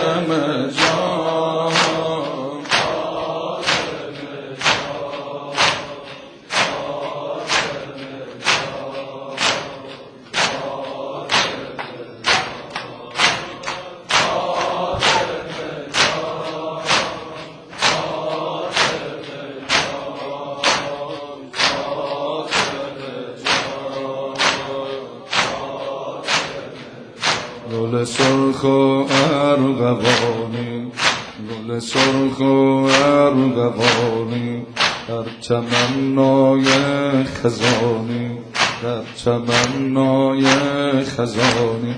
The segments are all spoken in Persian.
گل سرخ و ارغوانی، گل سرخ و ارغوانی، در تمنای خزانی، در تمنای خزانی.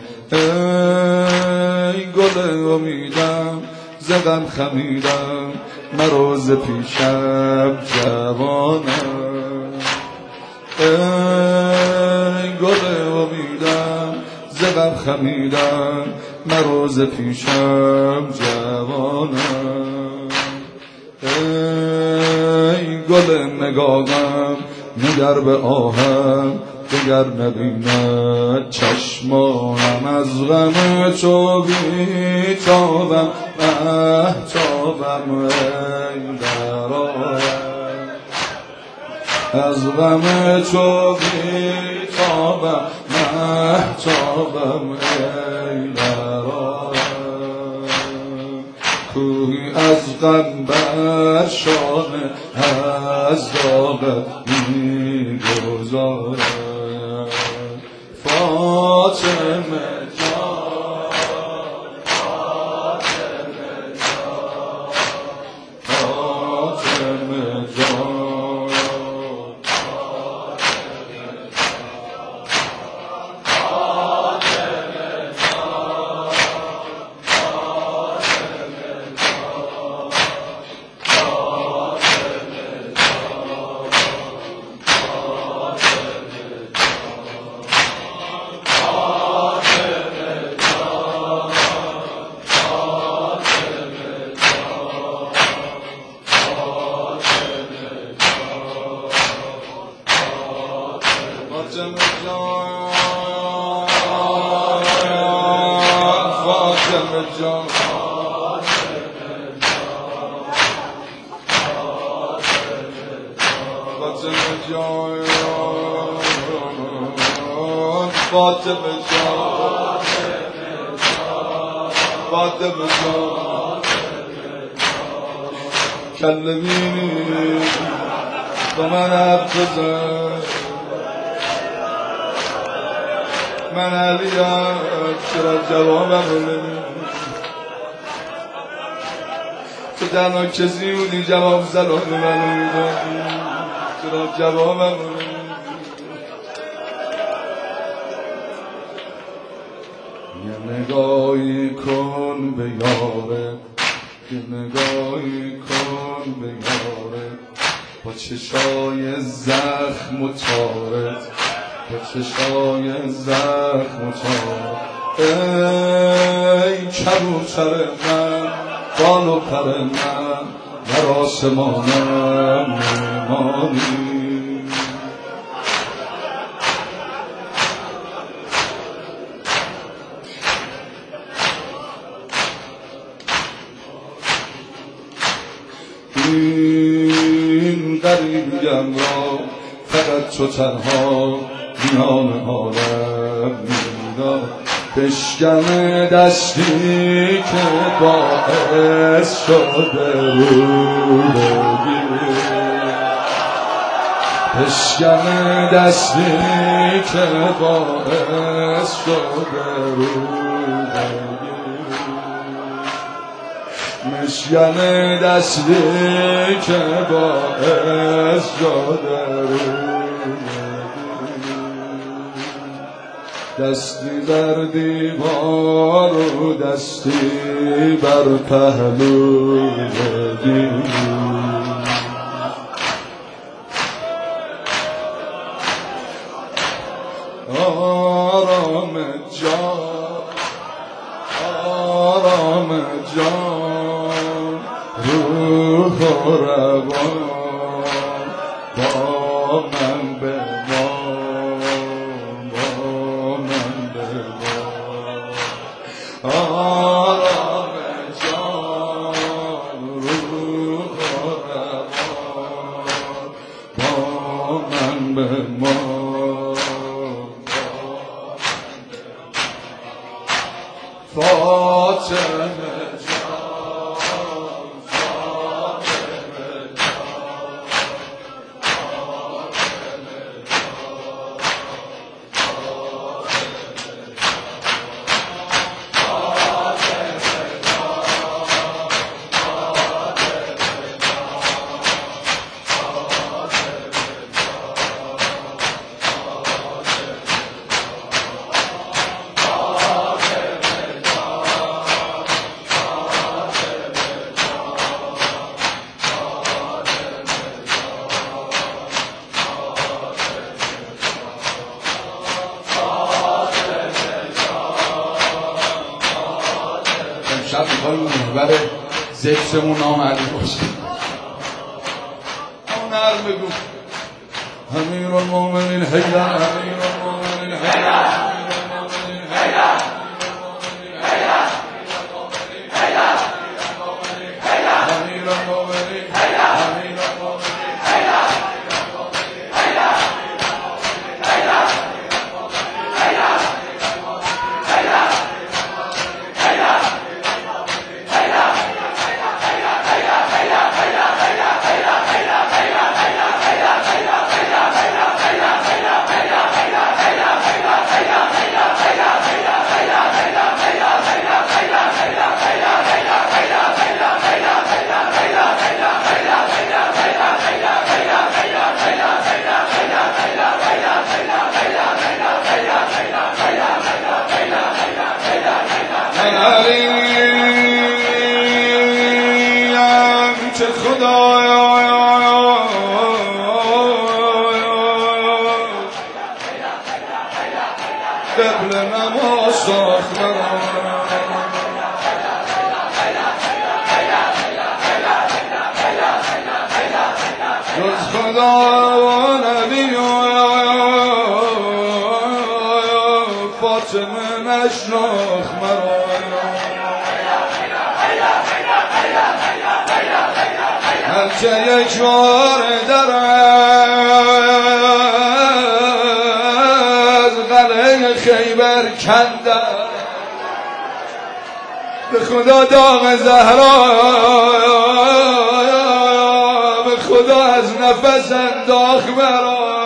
ای گل امیدم ز غم خمیدم، مرو ز پیشم جوانم. ای گل امیدم ز غم خمیدم، مرو ز پیشم جوانم. ای گل نگاهم نگر به آهم، دگر نبیند چشمانم. از غم تو بیتابم مهتابم، ای درآیم. از غم تو بیتابم مهتابم، ای درآیم. کوهی از غم بر شانه از داغت می‌گذارد. فاطمه جان، فاطمه جان، فاطمه جان، فاطمه جان، فاطمه جان. کلمینی با من حرف بزن، من علیم چرا جوابم رو نمیدی؟ تو تنها کسی بودی جواب سلام منو میدادی، چرا جوابم رو نمیدی؟ یه نگاهی کن به یاره، یه نگاهی کن به یاره، با چشای زخم و تارت، با چشای زخم و تارت. ای کبوتر من، بال و پر من، در آسمانم میمانی. این غریبیم را فقط تو تنها میان عالم میدان. بشکن دستی که باعث شده رو بگیر، بشکن دستی که باعث شده رو بگیر، مشکن دستی که باعث شده رو دستی بر دیوار و دستی بر پهلو بگیر. آرام جان، آرام جان، روح و روان با من بمان، با من بمان. آرام فاطمه شب میخوایم محور ذکرمون آمده باشه. اون نرم بگو امیر المومنین حیدر، امیر المومنین حیدر، امیر المومنین حیدر، امیر المومنین حیدر. چه خدایا قبل نماز ساخت مرا، جز خدا و نبی فاطمه نشناخت مرا. هرچه یک بار در از قلعه خیبر کندم، به خدا داغ زهرا، به خدا از نفس انداخت مرا.